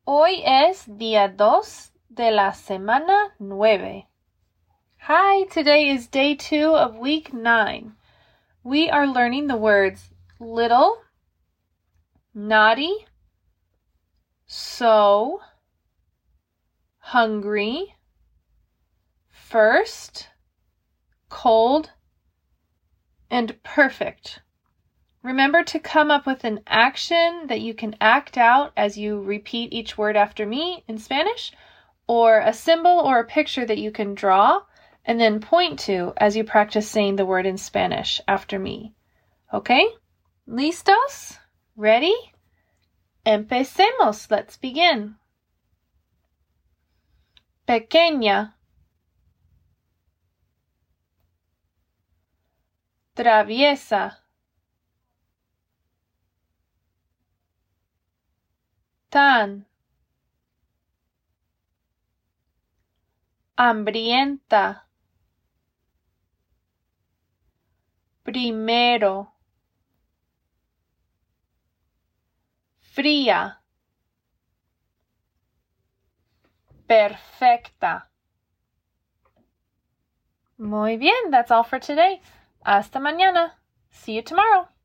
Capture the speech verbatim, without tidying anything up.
Hoy es día dos de la semana nueve. Hi, today is day two of week nine. We are learning the words little, naughty, so, hungry, first, cold, and perfect. Remember to come up with an action that you can act out as you repeat each word after me in Spanish, or a symbol or a picture that you can draw and then point to as you practice saying the word in Spanish after me. Okay? ¿Listos? Ready? Empecemos. Let's begin. Pequeña. Traviesa. Tan. Hambrienta. Primero. Fría. Perfecta. Muy bien, that's all for today. Hasta mañana. See you tomorrow.